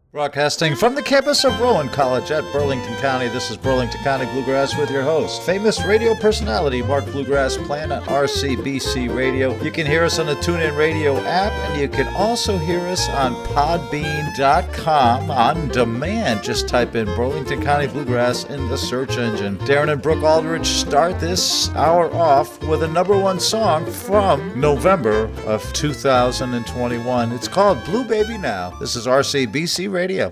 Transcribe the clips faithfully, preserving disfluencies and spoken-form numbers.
Broadcasting from the campus of Rowan College at Burlington County, this is Burlington County Bluegrass with your host, famous radio personality Mark Bluegrass, playing on R C B C Radio. You can hear us on the TuneIn Radio app, and you can also hear us on podbean dot com on demand. Just type in Burlington County Bluegrass in the search engine. Darren and Brooke Aldridge start this hour off with a number one song from November of two thousand twenty-one. It's called Blue Baby Now. This is R C B C Radio. Radio.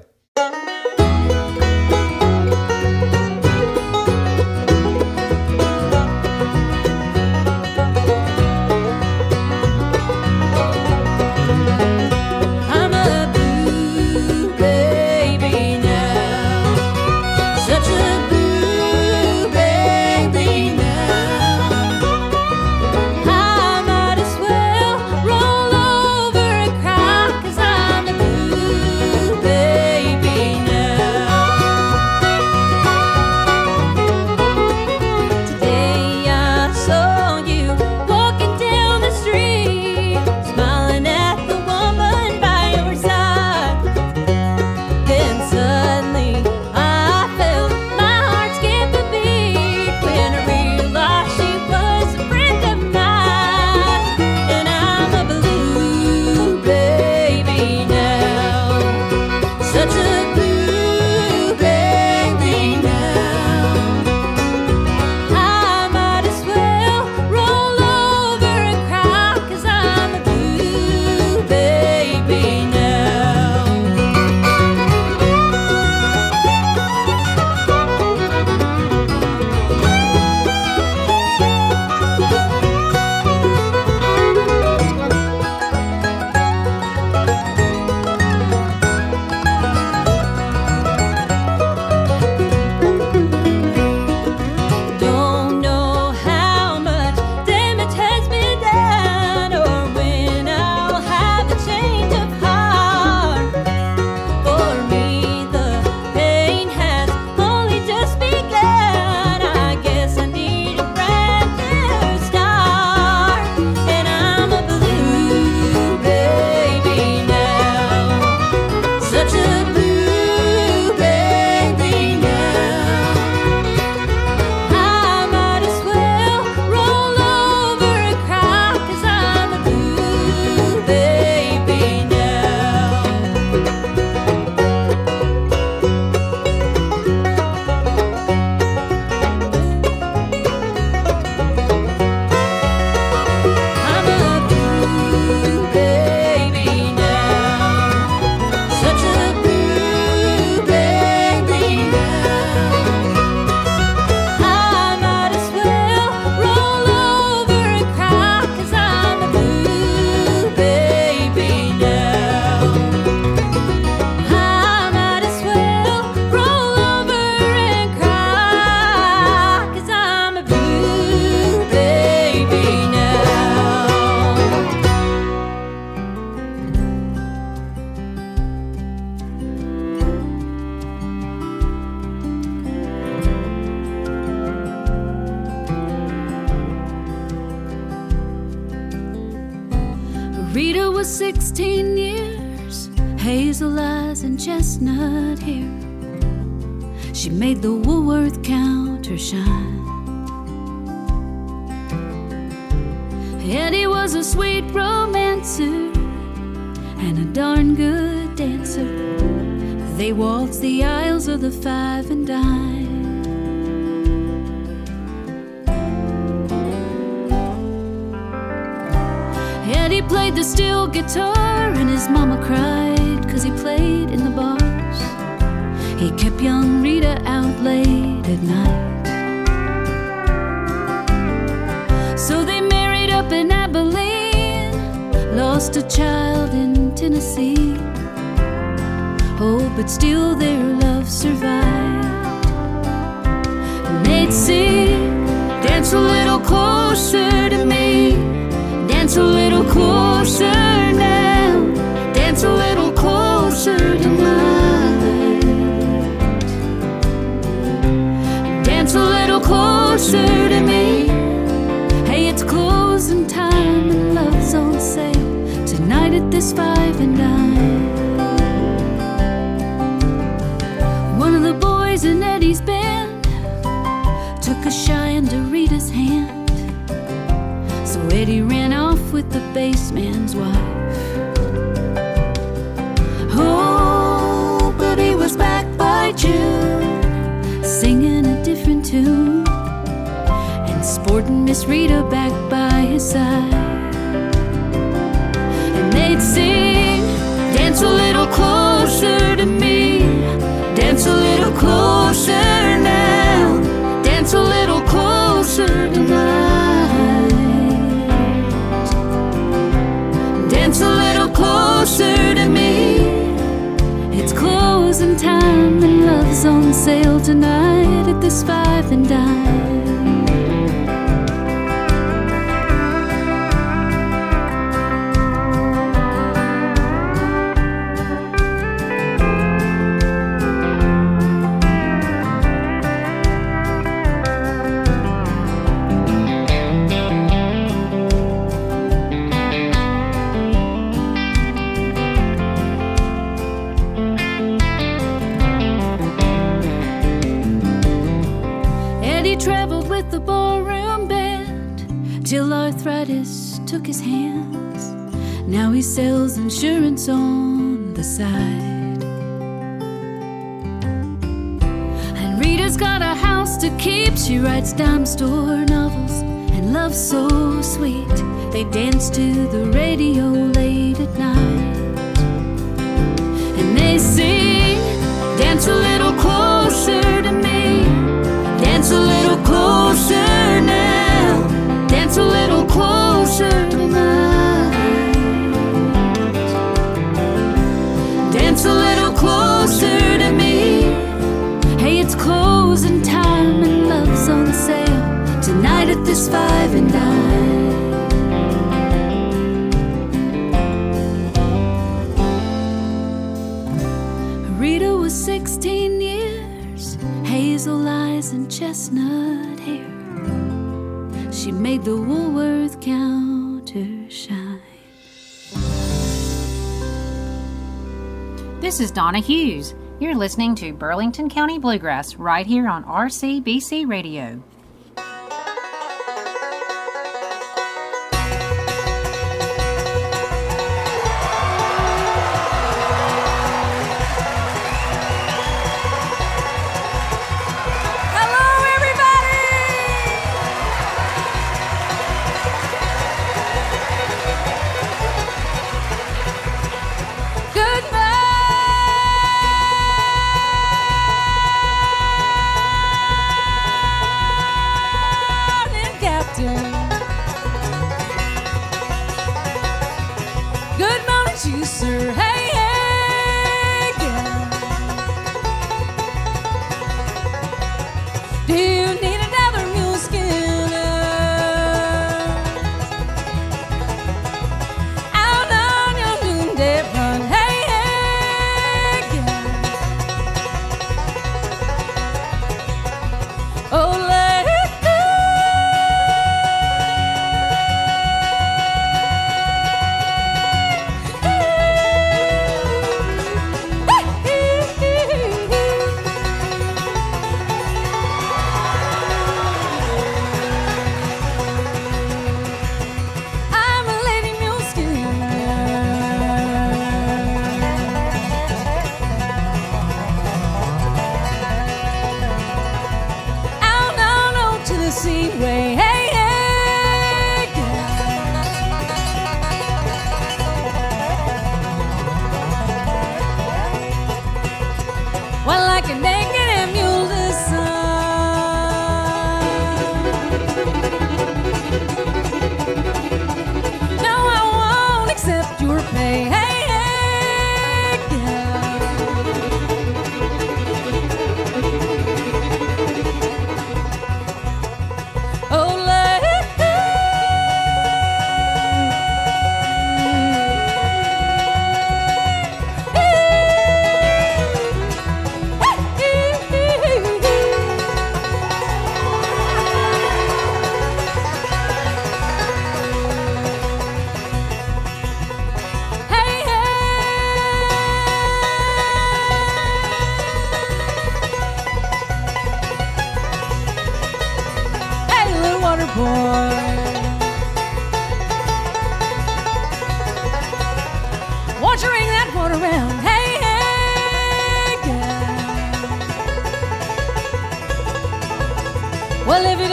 Rita was sixteen years, hazel eyes and chestnut hair. She made the Woolworth counter shine. Eddie was a sweet romancer and a darn good dancer. They waltzed the aisles of the Five and Dime. Eddie played the steel guitar and his mama cried 'cause he played in the bars. He kept young Rita out late at night. So they married up in Abilene, lost a child in Tennessee. Oh, but still their love survived. And they'd sing, dance a little closer to me, dance a little closer now, dance a little closer tonight, dance a little closer to me. Hey, it's closing time and love's on sale tonight at this Five and Dime. with the bassman's wife. Oh, but he was back by June, singing a different tune, and sporting Miss Rita back by his side. And they'd sing, dance a little closer to me, dance a little closer now, dance a little closer tonight, dance a little closer to me. It's closing time and love's on sale tonight at this Five and Dime. Traveled with the ballroom band till arthritis took his hands. Now he sells insurance on the side. And Rita's got a house to keep. She writes dime store novels and love's so sweet. They dance to the radio late at night. And they sing, dance a little closer to me, dance a little closer now, dance a little closer tonight, dance a little closer to me. Hey, it's closing time and love's on sale tonight at this Five and Dime. Rita was sixteen years, hazel eyes and chestnut hair. She made the Woolworth counter shine. This is Donna Hughes. You're listening to Burlington County Bluegrass right here on R C B C Radio. Hey!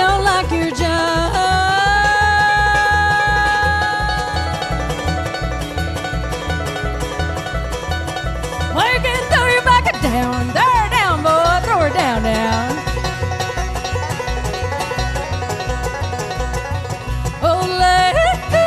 don't like your job. Working, throw your bucket down, throw her down, boy, throw her down, down. Oh, lady.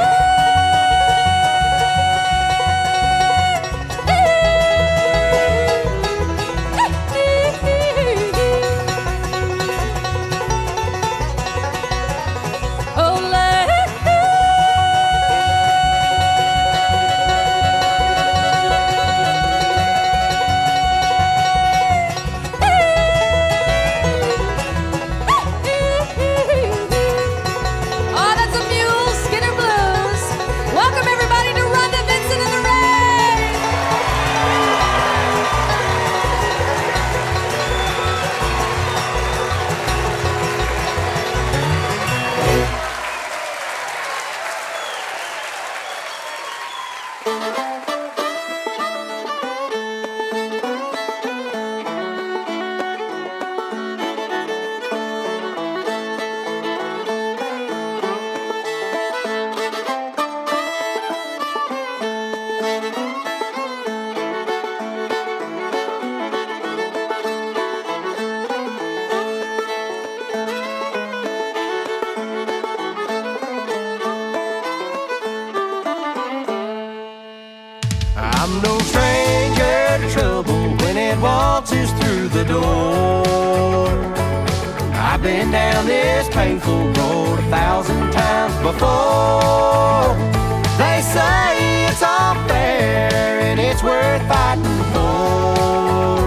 I'm no stranger to trouble when it waltzes through the door. I've been down this painful road a thousand times before. They say it's all fair and it's worth fighting for.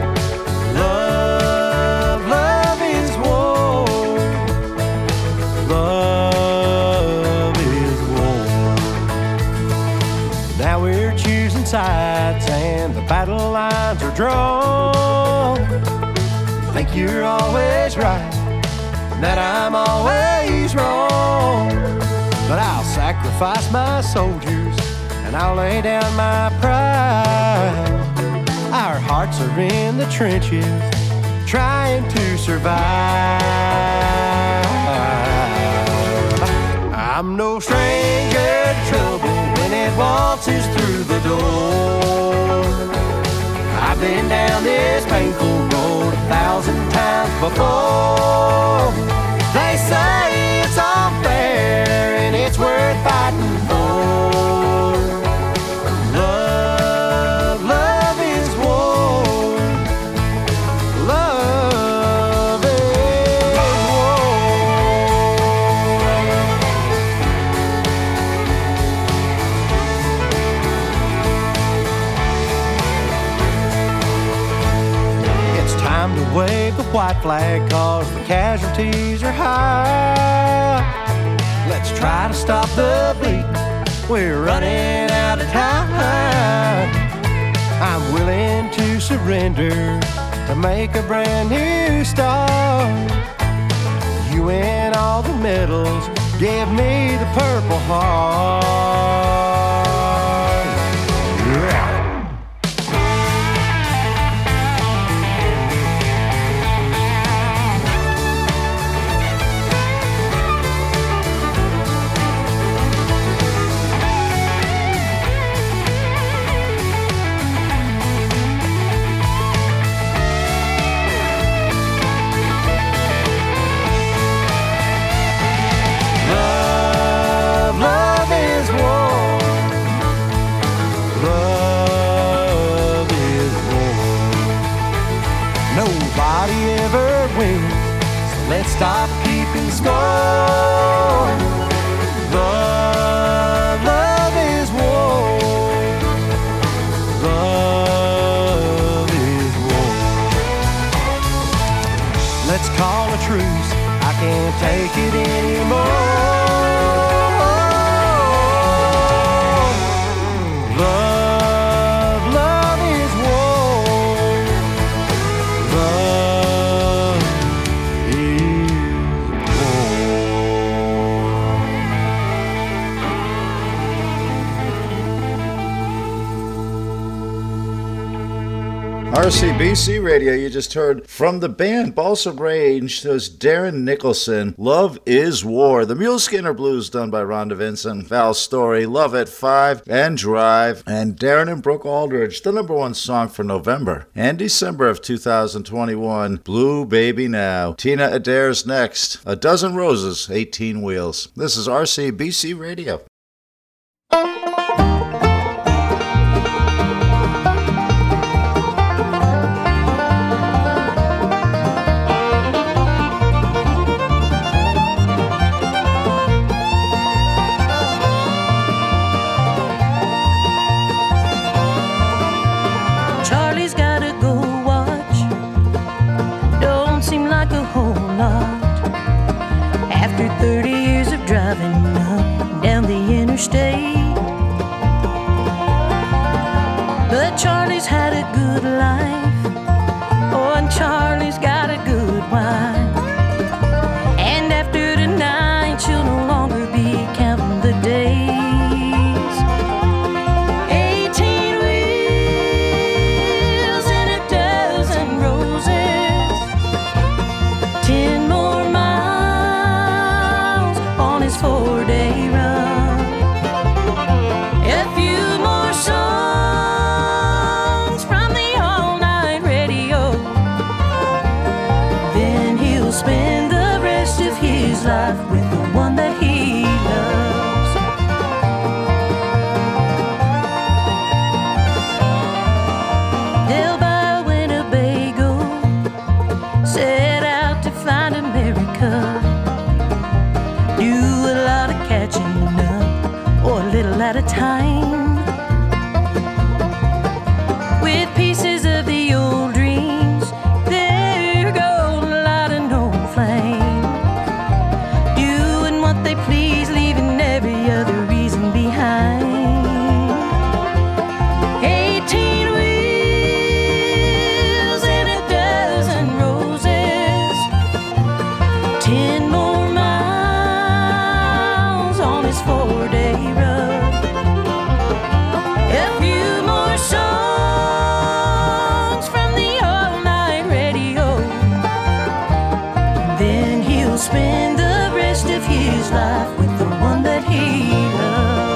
Love, love is war. Love is war. Now we're choosing sides and the battle lines are drawn. Think you're always right, that I'm always wrong. But I'll sacrifice my soldiers and I'll lay down my pride. Our hearts are in the trenches trying to survive. I'm no stranger to trouble when it waltzes through the door. I've been down this painful road a thousand times before. They say it's all fair and it's worth fighting for. Love, love is war. Love is war. It's time to wave the white flag, cause the casualties are high. Let's try to stop the bleeding, we're running out of time. I'm willing to surrender to make a brand new start. You win all the medals, give me the Purple Heart. Yeah. Nobody ever wins, so let's stop keeping score. Love, love is war. Love is war. Let's call a truce, I can't take it anymore. Love, love is war. Love is R R C B C Radio. You just heard from the band Balsam Range, there's Darren Nicholson, Love is War, the Mule Skinner Blues done by Rhonda Vincent, Val Story, Love at Five, and Drive, and Darren and Brooke Aldridge, the number one song for November and December of two thousand twenty-one, Blue Baby Now. Tina Adair's next, A Dozen Roses, eighteen Wheels. This is R C B C Radio. Interstate. But Charlie's had a good life. Oh, and Charlie's got a good wife. And after tonight, she'll no longer be counting the days. Eighteen wheels and a dozen roses. Ten more miles on his four-day run. Life with the one that he loves. They'll buy a Winnebago, set out to find America, do a lot of catching up, or a little at a time, with pieces of the old dreams. There go a lot of no flame. They please, leaving every other reason behind. Eighteen wheels and a dozen roses. Ten more miles on his four-day run. A few more songs from the all-night radio. Then he'll spend the rest of his life with the one that he loves.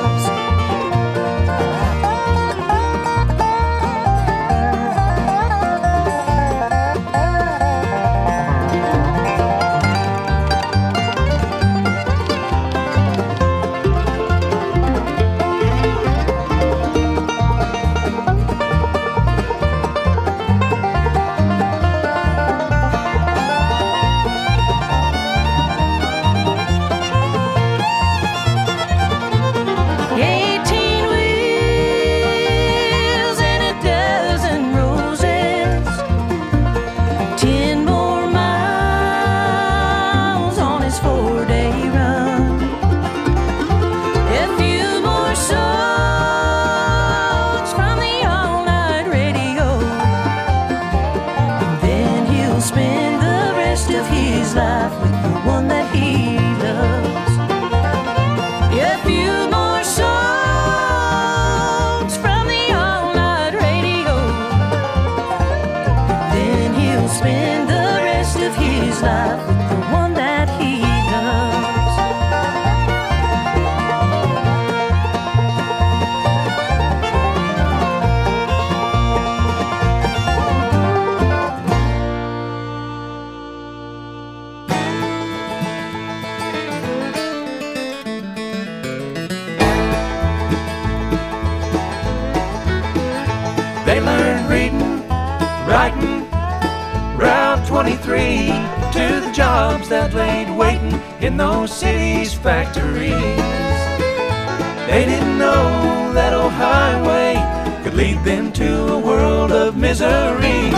They learned reading, writing, Route twenty-three, to the jobs that laid waiting in those cities' factories. They didn't know that old highway could lead them to a world of misery.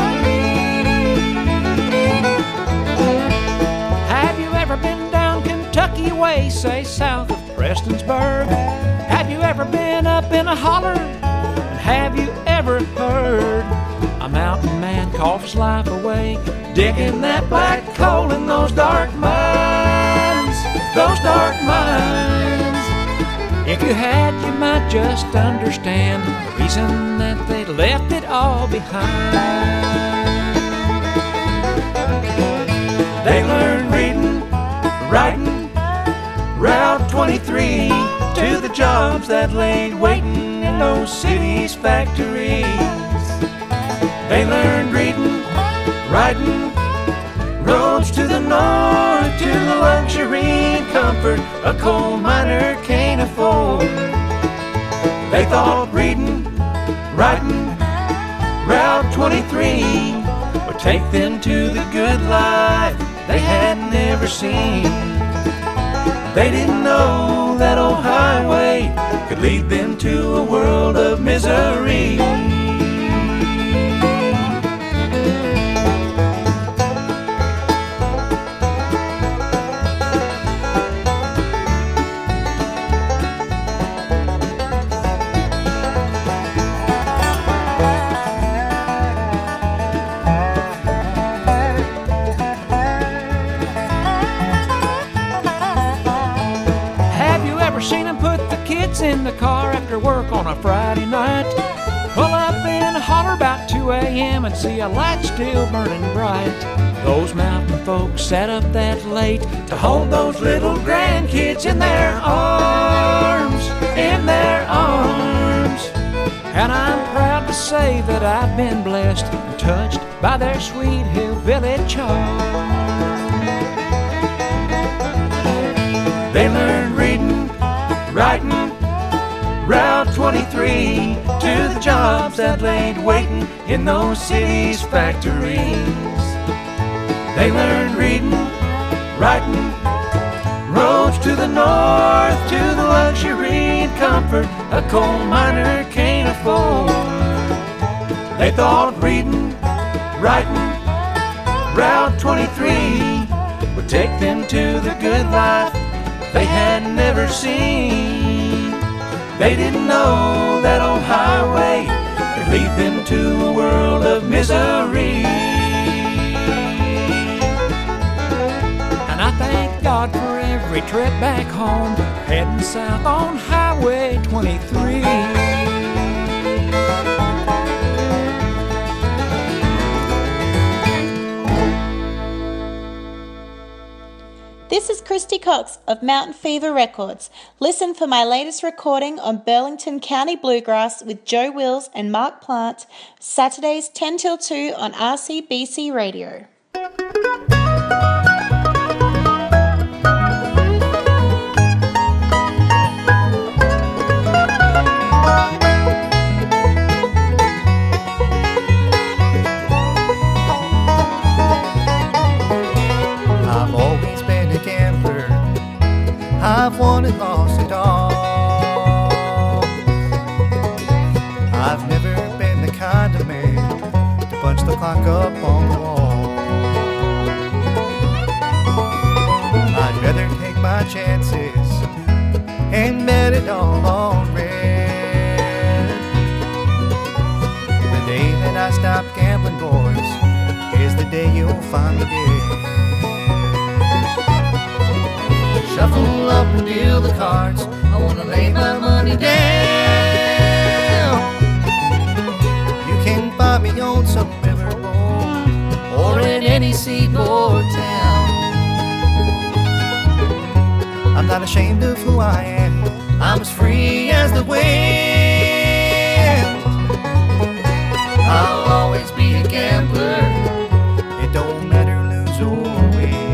Have you ever been down Kentucky way, say south of Prestonsburg? Have you ever been up in a holler? Have you ever heard a mountain man cough his life away, digging that black coal in those dark mines, those dark mines? If you had, you might just understand the reason that they left it all behind. They learned reading, writing, Route twenty-three, to the jobs that laid waiting in those cities' factories. They learned reading, writing, roads to the north, to the luxury and comfort a coal miner can't afford. They thought reading, writing, Route twenty-three would take them to the good life they had never seen. They didn't know that old highway could lead them to a world of misery. In the car after work on a Friday night, pull up and holler about two a.m. and see a light still burning bright. Those mountain folks sat up that late to hold those little grandkids in their arms, in their arms. And I'm proud to say that I've been blessed and touched by their sweet hillbilly charm. They learned reading, writing, Route twenty-three, to the jobs that laid waiting in those cities' factories. They learned reading, writing, roads to the north, to the luxury and comfort a coal miner can't afford. They thought reading, writing, Route twenty-three would take them to the good life they had never seen. They didn't know that old highway could lead them to a world of misery. And I thank God for every trip back home, heading south on Highway twenty-three. This is Christy Cox of Mountain Fever Records. Listen for my latest recording on Burlington County Bluegrass with Joe Wills and Mark Plant, Saturdays ten till two on R C B C Radio. I've won and lost it all. I've never been the kind of man to punch the clock up on the wall. I'd rather take my chances and bet it all on red. The day that I stop gambling, boys, is the day you'll find me dead. Shuffle up and deal the cards, I wanna lay my money down. You can find me on some riverboat or in any seaboard town. I'm not ashamed of who I am, I'm as free as the wind. I'll always be a gambler, it don't matter lose or win.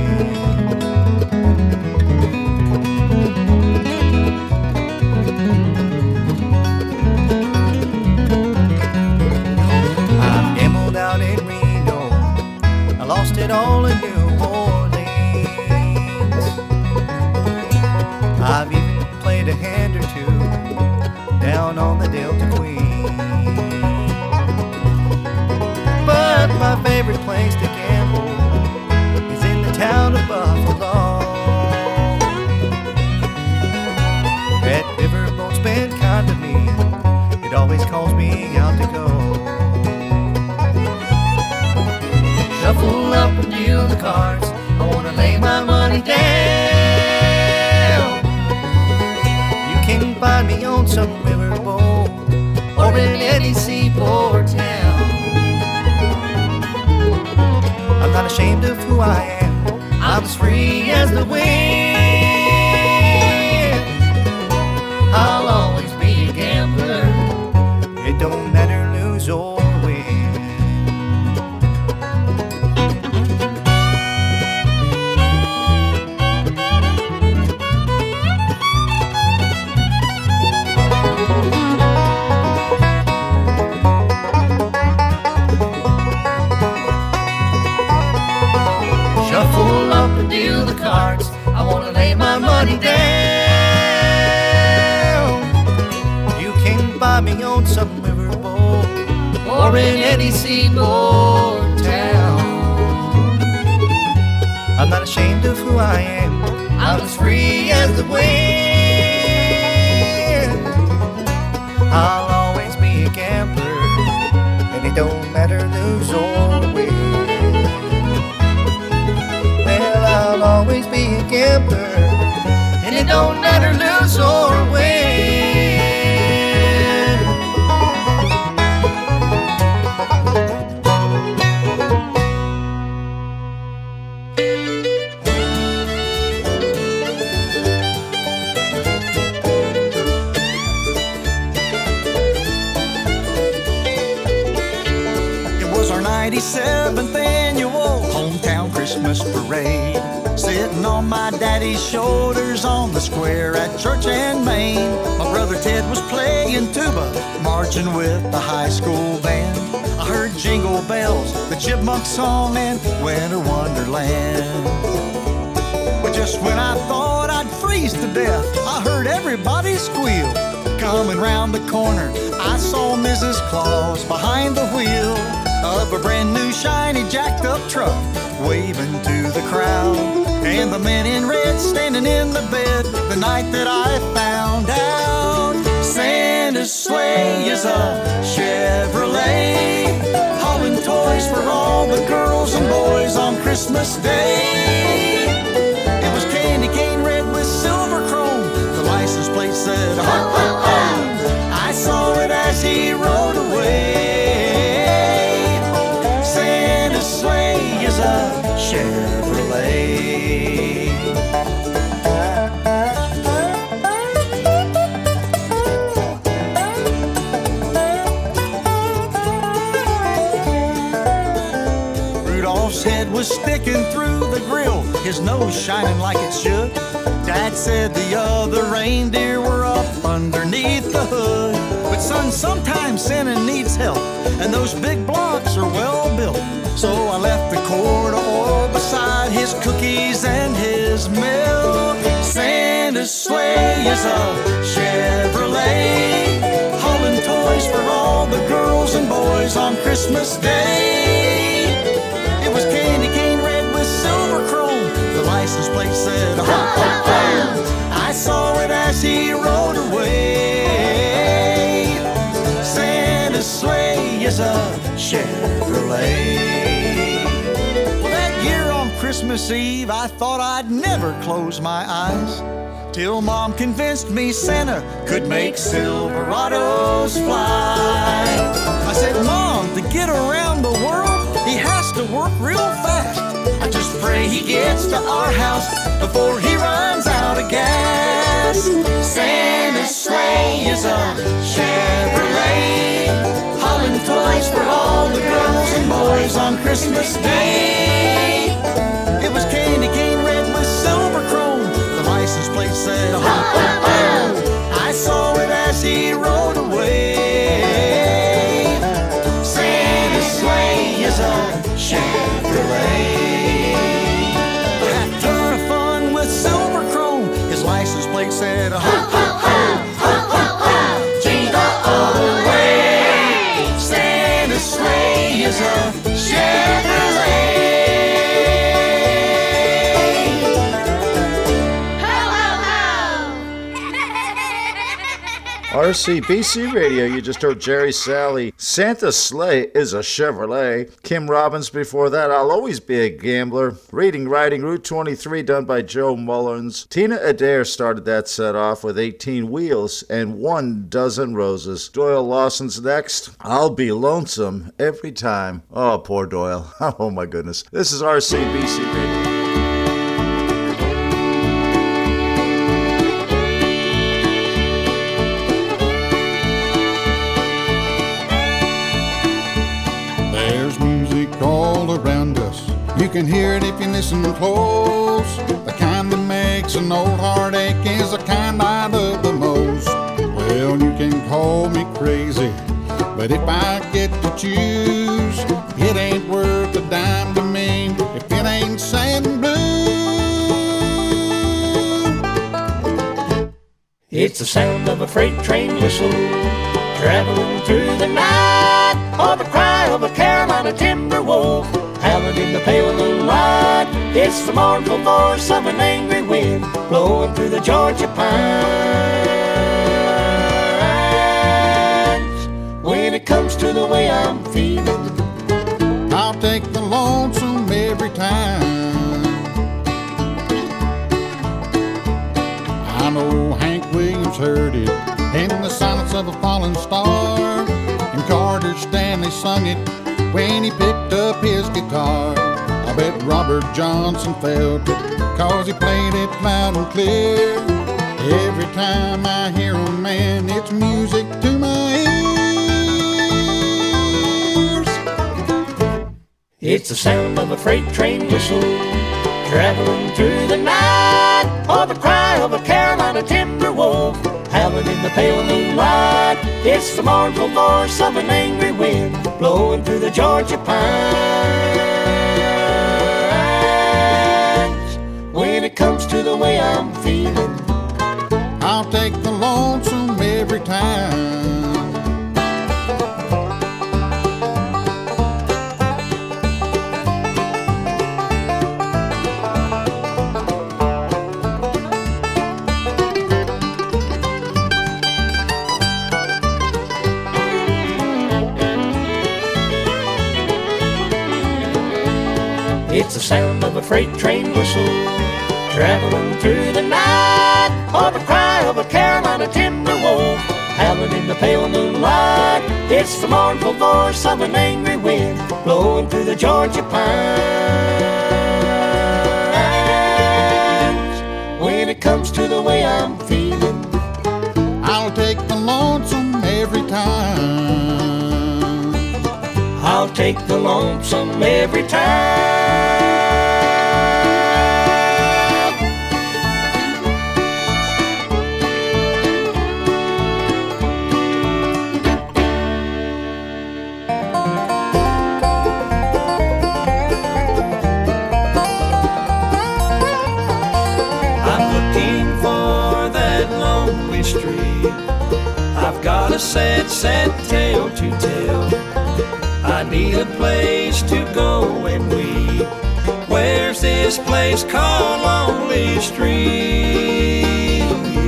Out in Reno, I lost it all in New Orleans. I've even played a hand or two down on the Delta Queen. But my favorite place to gamble is in the town of Buffalo. That riverboat's been kind to me, it always calls me out to go. Shuffle up and deal the cards, I wanna lay my money down. You can find me some riverboat or in any seaport town. I'm not ashamed of who I am. I'm as free as the wind. I'll always be a gambler. It don't matter lose or win. Shuffle up and deal the cards. I wanna lay my money down. You can buy me on some riverboat or in any seaport town. I'm not ashamed of who I am. I'm as free as the wind. I'll always be a gambler, and it don't matter lose or win. Well, I'll always be a gambler, and it don't matter lose or win. ninety-seventh annual hometown Christmas parade, sitting on my daddy's shoulders on the square at Church and Main. My brother Ted was playing tuba, marching with the high school band. I heard Jingle Bells, the Chipmunk Song, and Winter Wonderland. But just when I thought I'd freeze to death, I heard everybody squeal. Coming round the corner, I saw Missus Claus behind the wheel of a brand new shiny jacked up truck, waving to the crowd. And the man in red standing in the bed the night that I found out Santa's sleigh is a Chevrolet, hauling toys for all the girls and boys on Christmas Day. It was candy cane red with silver chrome, the license plate said ho ho ho. I saw it as he rode away. Sleigh is a Chevrolet. Rudolph's head was sticking through the grill, his nose shining like it should. Dad said the other reindeer were up underneath the hood. But son, sometimes Santa needs help, and those big blocks are well built. So I left the corridor beside his cookies and his milk. Santa's sleigh is a Chevrolet, hauling toys for all the girls and boys on Christmas Day. It was candy cane red with silver chrome, the license plate said ho ho ho. I saw it as he rode away. Santa's sleigh is a Chevrolet. Christmas Eve, I thought I'd never close my eyes, till Mom convinced me Santa could make Silverados fly. I said, Mom, to get around the world, he has to work real fast. I just pray he gets to our house before he runs out of gas. Santa's sleigh is a Chevrolet, hauling toys for all the girls and boys on Christmas Day. It was candy cane red with silver chrome, the license plate said ho ho ho. I saw it as he rode away. Santa's sleigh is a Chevrolet. I had a ton of fun with silver chrome, his license plate said ho ho ho, ho ho ho, jingle all the way. Santa's sleigh is a Chevrolet. R C B C Radio, you just heard Jerry Sally. Santa's Sleigh is a Chevrolet. Kim Robbins before that, I'll Always Be a Gambler. Reading, Writing, Route twenty-three, done by Joe Mullins. Tina Adair started that set off with eighteen Wheels and One Dozen Roses. Doyle Lawson's next. I'll Be Lonesome Every Time. Oh, poor Doyle. Oh, my goodness. This is R C B C Radio. All around us, you can hear it if you listen close. The kind that makes an old heart ache is the kind I love the most. Well, you can call me crazy, but if I get to choose, it ain't worth a dime to me if it ain't sad and blue. It's the sound of a freight train whistle traveling through the night, or the cry of a Carolina timber wolf howling in the pale moonlight. It's the mournful voice of an angry wind blowing through the Georgia pines. When it comes to the way I'm feeling, I'll take the lonesome every time. I know Hank Williams heard it in the silence of a falling star, and Carter Stanley sung it when he picked up his guitar. I bet Robert Johnson felt it, cause he played it loud and clear. Every time I hear him, man, it's music to my ears. It's the sound of a freight train whistle traveling through the night, or the cry of a Carolina timber wolf howling in the pale moonlight. It's the mournful voice of an angry wind blowing through the Georgia pines. When it comes to the way I'm feeling, I'll take the lonesome every time. it's the sound of a freight train whistle traveling through the night, or the cry of a Carolina timber wolf howling in the pale moonlight. It's the mournful voice of an angry wind blowing through the Georgia pines. When it comes to the way I'm feeling, I'll take the lonesome every time. I'll take the lonesome every time. I've got a sad, sad tale to tell. I need a place to go and weep. Where's this place called Lonely Street?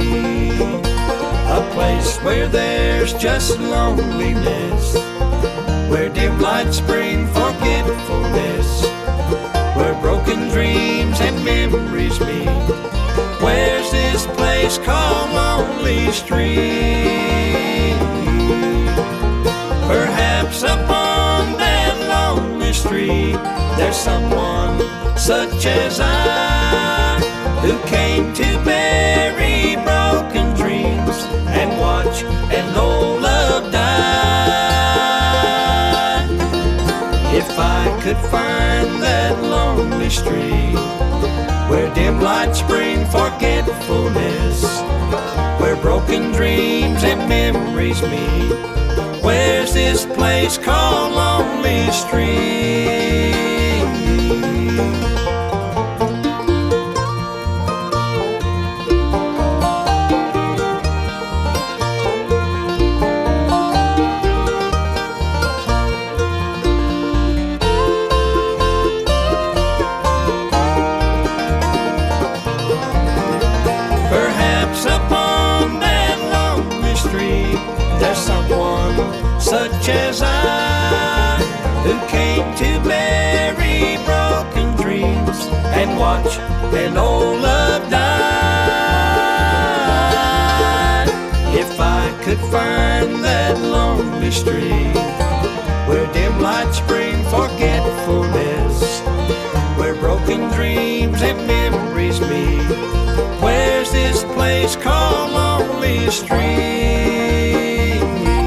A place where there's just loneliness, where dim lights bring forgetfulness, where broken dreams and memories meet. Where's this place called Lonely Street? Perhaps upon that lonely street there's someone such as I, who came to bury broken dreams and watch an old love die. If I could find that lonely street, where dim lights bring forgetfulness, where broken dreams and memories meet, where's this place called Lonely Street? Perhaps upon that lonely street such as I, who came to bury broken dreams and watch an old love die. If I could find that lonely street where dim lights bring forgetfulness, where broken dreams and memories meet, where's this place called Lonely Street?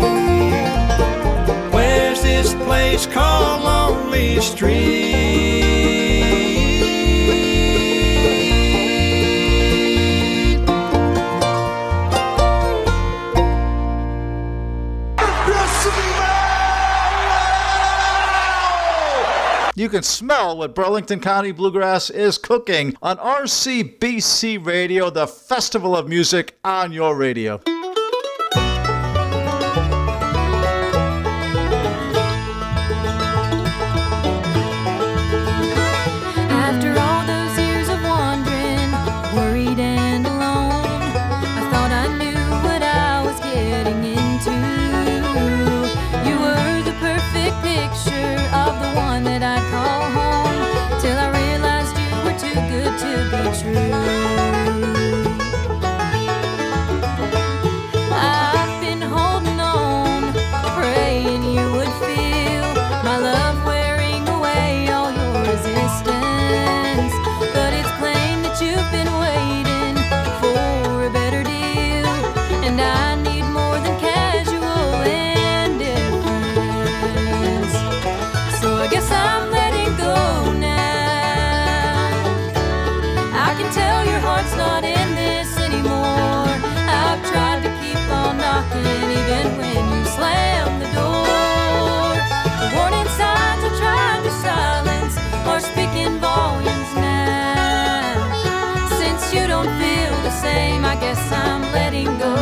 Where's this place called Lonely Street? You can smell what Burlington County Bluegrass is cooking on R C B C Radio, the festival of music on your radio. After all those years of wandering, worried and alone, I thought I knew what I was getting into. You were the perfect picture of the one that I'd call home, till I realized you were too good to be true. I've been holding on, praying you would feel my love wearing away all your resistance. But it's plain that you've been waiting for a better deal, and I need more than casual indifference. So I guess I'm letting go now. I can tell your heart's not in this anymore. I've tried to keep on knocking even when you slam the door. The warning signs I tried to silence are speaking volumes now. Since you don't feel the same, I guess I'm letting go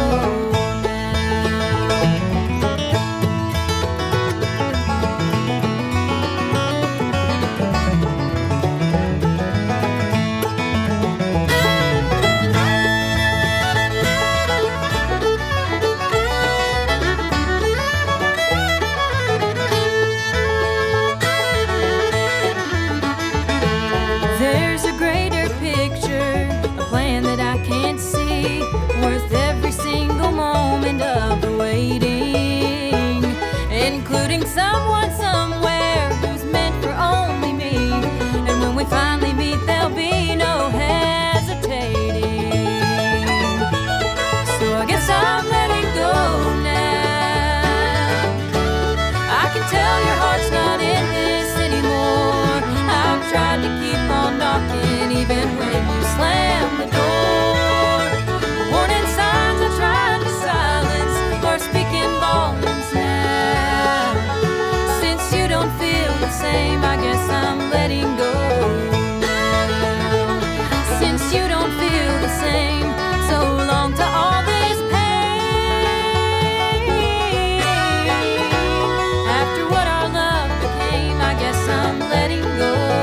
There's a greater picture, a plan that I can't see, worth every single moment of the waiting, including someone somewhere who's meant for only me. And when we finally meet, there'll be no hesitating. So I guess I'm letting go now. I can tell your heart's not in this anymore. I've tried to keep on knocking even when you slam the door. Warning signs I tried to silence are speaking volumes now. Since you don't feel the same, I guess I'm letting go now. Since you don't feel the same, so long to all this pain. After what our love became, I guess I'm letting go.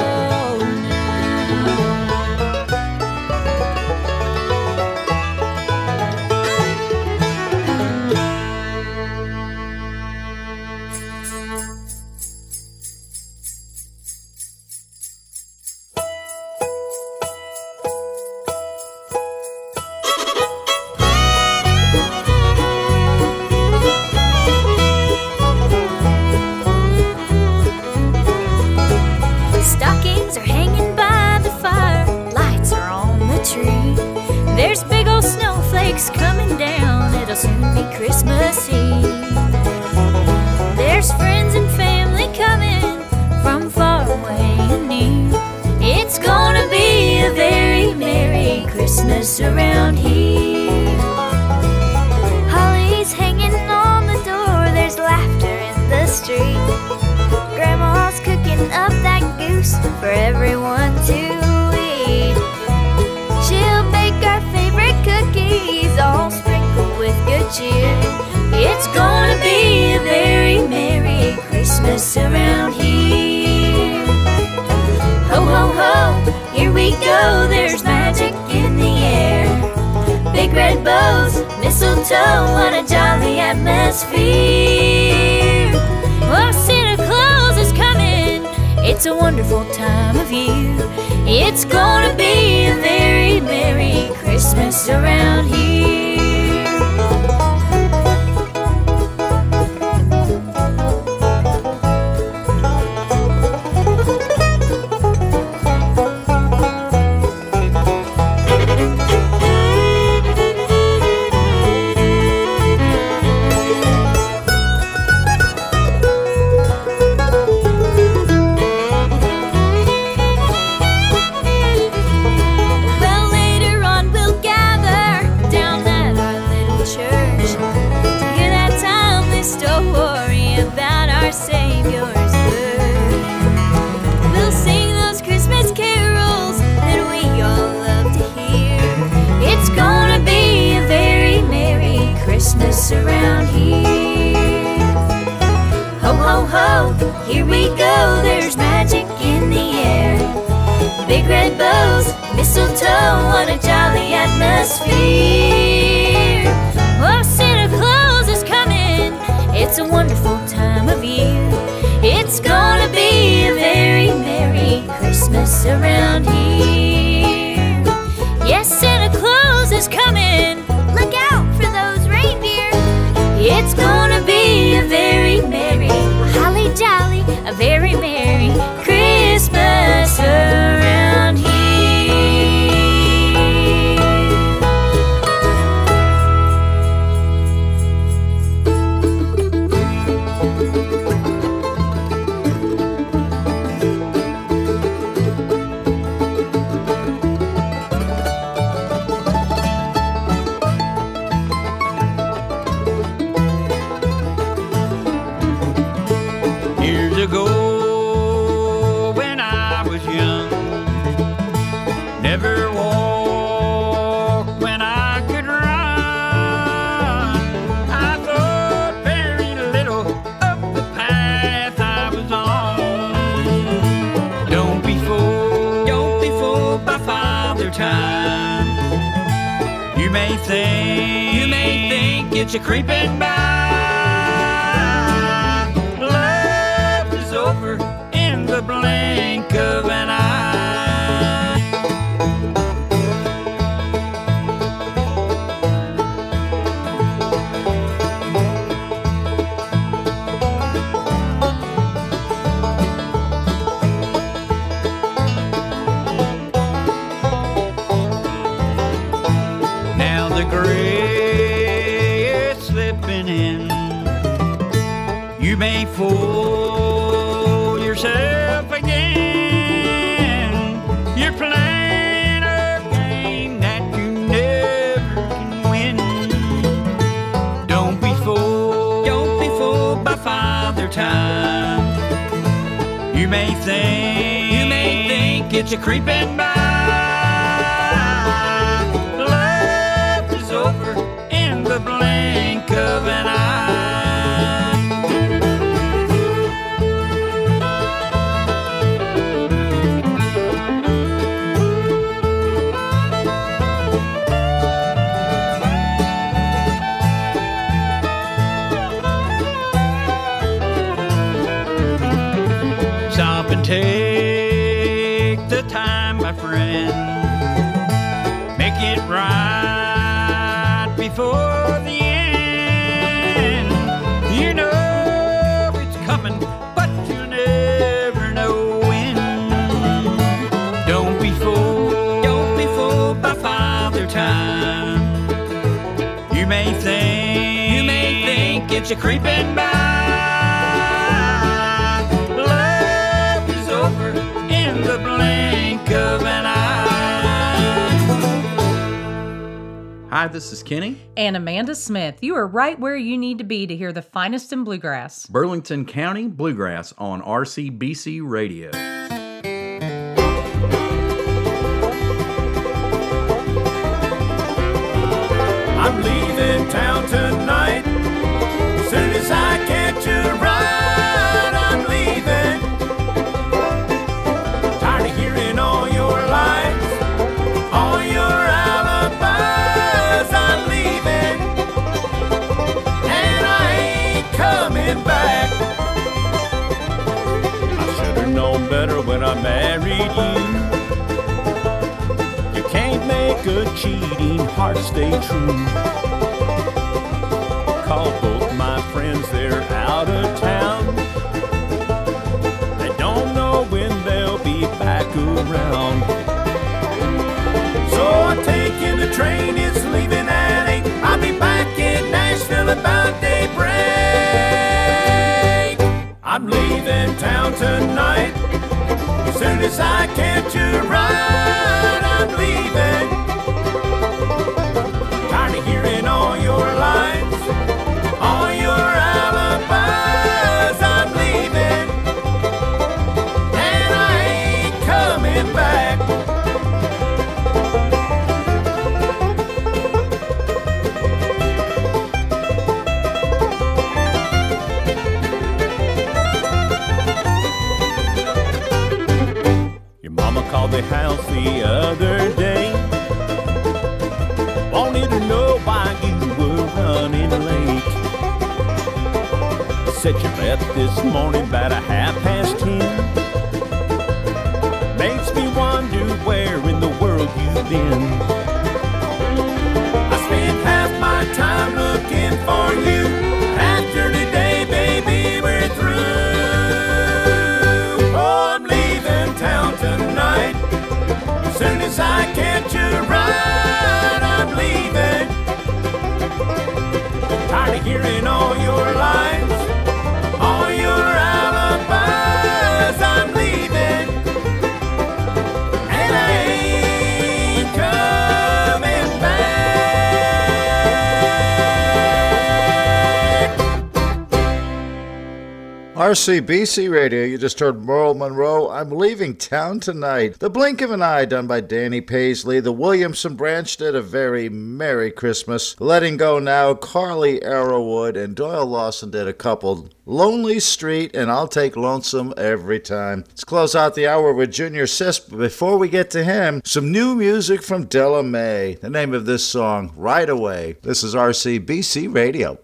Stockings are hanging by the fire, lights are on the tree. There's big old snowflakes coming down, it'll soon be Christmas Eve. There's friends and family coming from far away and near. It's gonna be a very Merry Christmas around here. Holly's hanging on the door, there's laughter in the street. Grandma's cooking up that goose for everyone to eat. She'll bake our favorite cookies, all sprinkled with good cheer. It's gonna be a very Merry Christmas around here. Ho, ho, ho, here we go, there's magic in the air. Big red bows, mistletoe, what a jolly atmosphere. It's a wonderful time of year. It's gonna be a very Merry Christmas around here. Around here, ho ho ho, here we go, there's magic in the air. Big red bows, mistletoe, what a jolly atmosphere. Oh, Santa Claus is coming, it's a wonderful time of year. It's gonna be a very Merry Christmas around here. Yes, Santa Claus is coming, look out for those reindeer. It's gonna be a very merry, a holly jolly, a very merry Christmas around here. Ago, when I was young, never walked when I could run. I thought very little of the path I was on. Don't be fooled, don't be fooled by Father Time. You may think, you may think it's a creeping by. Over in the blink of an eye. Now the gray is slipping in. You may fool yourself again. You're playing a game that you never can win. Don't be fooled, don't be fooled by Father Time. You may think, you may think it's a creeping by. Love is over in the blink of an eye. Stop and take the time, my friend. Make it right before the end. You know it's coming, but you never know when. Don't be fooled, don't be fooled by Father Time. You may think, you may think it's a creeping by. In the blink of an eye. Hi, this is Kenny. And Amanda Smith. You are right where you need to be to hear the finest in bluegrass. Burlington County Bluegrass on R C B C Radio. I'm leaving town tonight. As soon as I catch a ride, I'm leaving. Tired of hearing all your lies, all your alibis. I'm leaving, and I ain't coming back. I should have known better I married you. You can't make a cheating heart stay true. Call both my friends, they're out of town. They don't know when they'll be back around. So I'm taking the train, it's leaving at eight. I'll be back in Nashville about daybreak. I'm leaving town tonight. As soon as I catch a ride, I'm leaving. Tired of hearing all your lines, all your alibis. I'm leaving, and I ain't coming back. Called the house the other day, wanted to know why you were running late. Said you left this morning about a half past ten. Makes me wonder where in the world you've been. I spent half my time looking for you. After today, baby, we're through. Oh, I'm leaving town tonight. As soon as I catch a ride, I'm leaving. Tired of hearing all your lines, all your alibis. I'm leaving, and I ain't coming back. R C B C Radio, you just heard Merle Monroe, I'm Leaving Town Tonight. The Blink of an Eye, done by Danny Paisley. The Williamson Branch did A Very Merry Christmas. Letting Go Now, Carly Arrowwood, and Doyle Lawson did a couple. Lonely Street, and I'll Take Lonesome Every Time. Let's close out the hour with Junior Sis, but before we get to him, some new music from Della Mae. The name of this song, Right Away. This is R C B C Radio.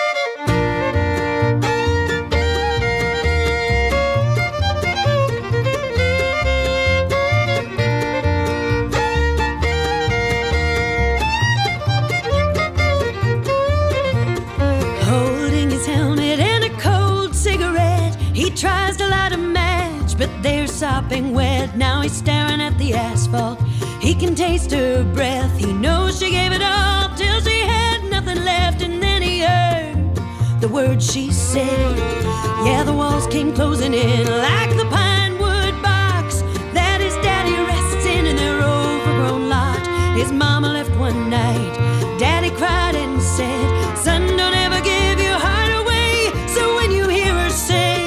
Tries to light a match, but they're sopping wet. Now he's staring at the asphalt. He can taste her breath. He knows she gave it all till she had nothing left. And then he heard the words she said. Yeah, the walls came closing in like the pine wood box that his daddy rests in in their overgrown lot. His mama left one night. Daddy cried and said, son, don't ever give your heart away. So when you hear her say,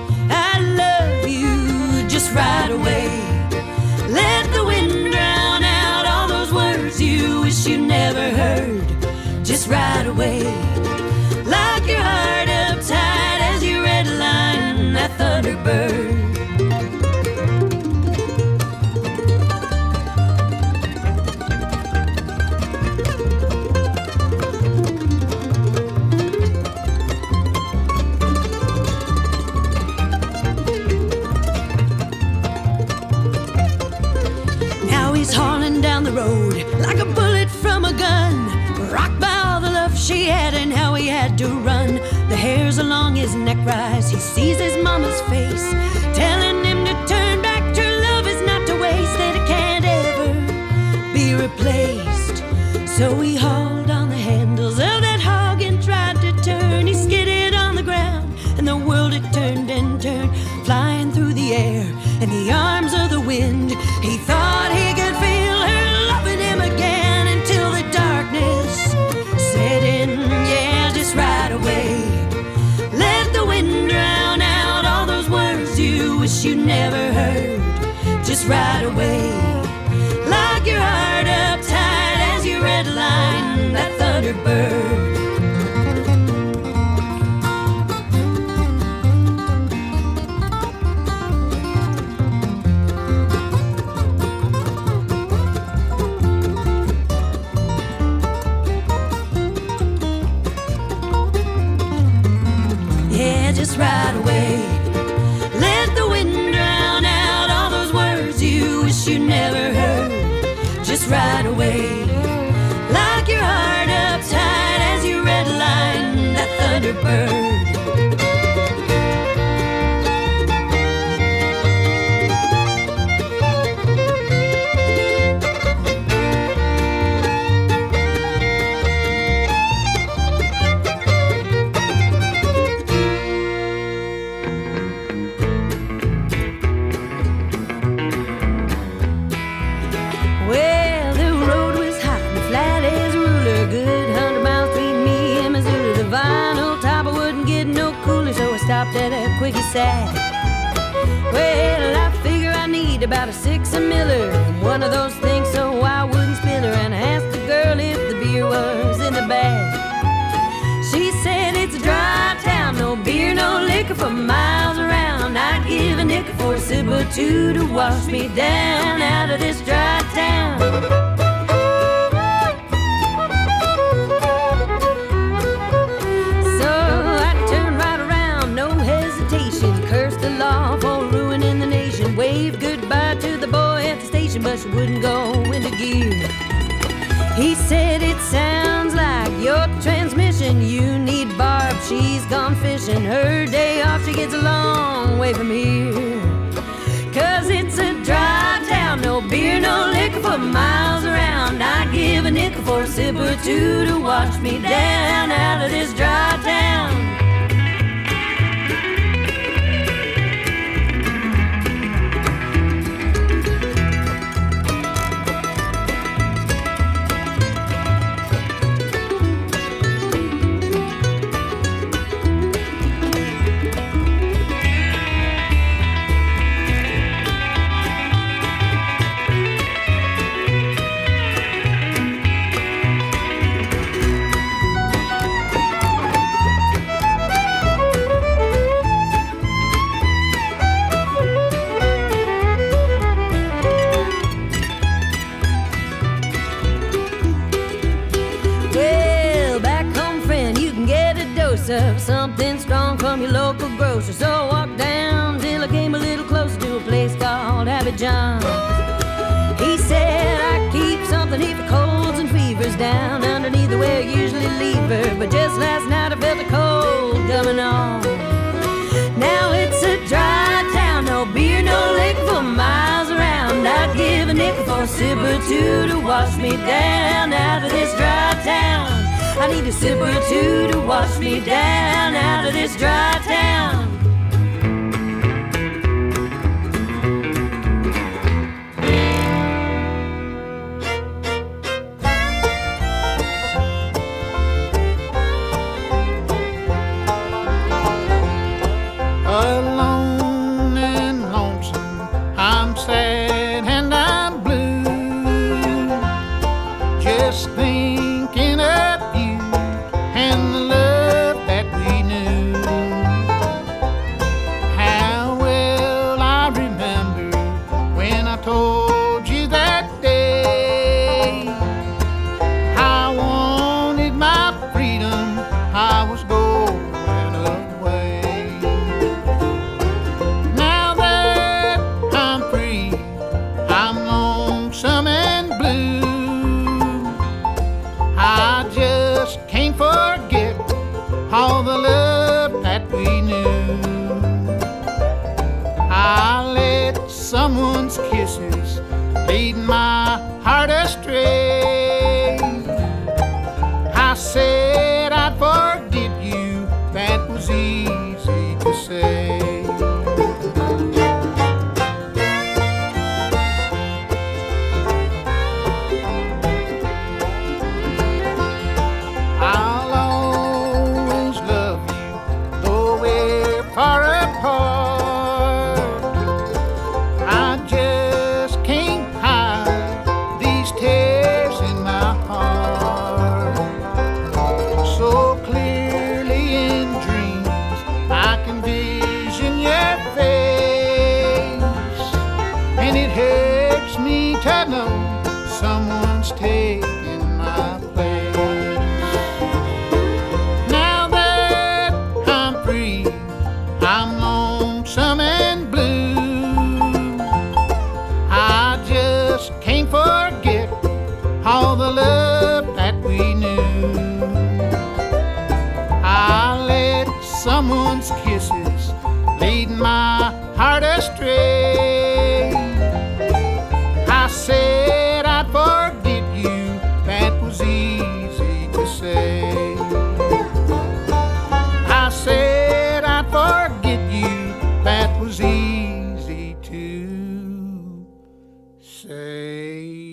right away, let the wind drown out all those words you wish you never heard. Just right away, lock your heart up tight as you redline that Thunderbird. Down the road like a bullet from a gun, rocked by all the love she had and how he had to run. The hairs along his neck rise. He sees his mama's face telling him to turn back. True love is not to waste, that it can't ever be replaced. So he hauled on the handles of that hog and tried to turn. He skidded on the ground and the world had turned and turned, flying through the air in the arms of the wind. He thought he could feel her loving him again until the darkness set in. Yeah, just right away, let the wind drown out all those words you wish you never heard. Just right away, lock your heart up tight as you redline that Thunderbird. Just right away, let the wind drown out all you never heard just right away. Like your heart uptight as you redline that Thunderbird. Stopped at a quickie sack. Well, I figure I need about a six of Miller, one of those things so I wouldn't spill her. And I asked the girl if the beer was in the bag. She said it's a dry town, no beer, no liquor for miles around. I'd give a nickel for a sip or two to wash me down out of this dry town. Waved goodbye to the boy at the station, but she wouldn't go into gear. He said, it sounds like your transmission. You need Barb, she's gone fishing. Her day off, she gets a long way from here. Cause it's a dry town, no beer, no liquor for miles around. I'd give a nickel for a sip or two to wash me down out of this dry town. Of something strong from your local grocer. So I walked down till I came a little closer to a place called Happy John's. He said I keep something here for colds and fevers down underneath the where I usually leave her. But just last night I felt a cold coming on. Now it's a dry town, no beer, no liquor for miles around. I'd give a nickel for a sip or two to wash me down out of this dry town. I need a sip or two to wash me down out of this dry town. Alone and lonesome, I'm sad and I'm blue. Just thinking of and the love that we knew. How well I remember when I told you that day I wanted my freedom, I was going away. Now that I'm free, I'm lonesome and blue. I just can't forget all the love that we knew. I let someone's kisses lead my heart astray. I said I'd forgive you, that was easy to say. Far apart, I just can't hide these tears in my heart. So clearly in dreams I can vision your face, and it hurts me to know someone's taking my place. Now that I'm free, I'm lonesome and blue. I just Say